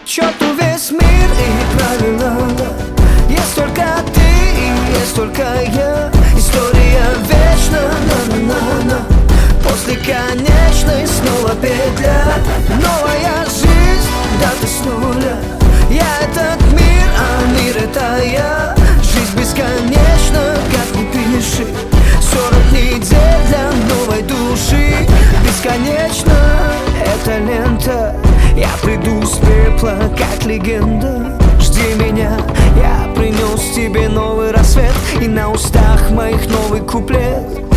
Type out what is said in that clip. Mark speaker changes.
Speaker 1: черту весь мир и правила. Есть только ты и есть только я. История вечна, на-на-на-на. После конечной снова петля. Новая жизнь, дата с нуля. Я этот мир, а мир это я. Жизнь бесконечна, как ни пиши. 40 недель для новой души. Бесконечно эта лента. Я приду с пепла, как легенда. Жди меня, я принес тебе новый рассвет. И на устах моих новый куплет.